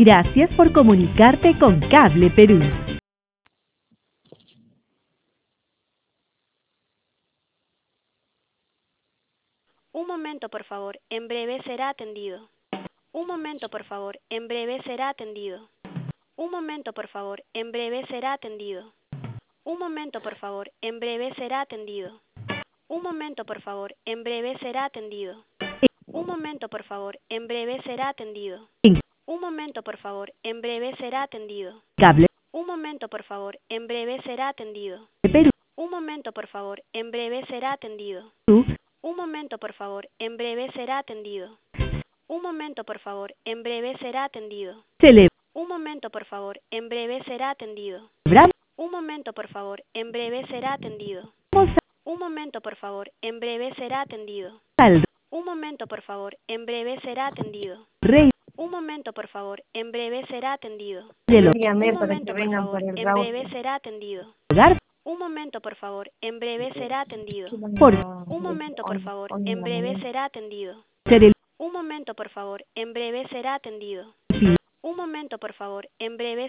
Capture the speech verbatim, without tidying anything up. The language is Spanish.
Gracias por comunicarte con Cable Perú. Un momento, por favor. En breve será atendido. Un momento, por favor. En breve será atendido. Un momento, por favor. En breve será atendido. Un momento, por favor. En breve será atendido. Un momento, por favor. En breve será atendido. Un momento, por favor. En breve será atendido. En Un momento, por favor. En breve será atendido. Cable Un momento, por favor. En breve será atendido. Perú. Un momento, por favor. En breve será atendido. Un momento, por favor. En breve será atendido. Un momento, por favor. En breve será atendido. Un momento, por favor. En breve será atendido. Celebramos Un momento, por favor. En breve será atendido. Un momento, por favor. En breve será atendido. al Un momento, por favor. En breve será atendido. Rey Un momento, por favor. En breve será atendido. de los Llamé Un para que momento, por vengan favor. por el En breve router. será atendido. hogar Un momento, por favor. En breve será atendido. por Un momento, por favor. Hoy En la breve mañana. será atendido. ser el Un momento, por favor. En breve será atendido. Un momento, por favor. En breve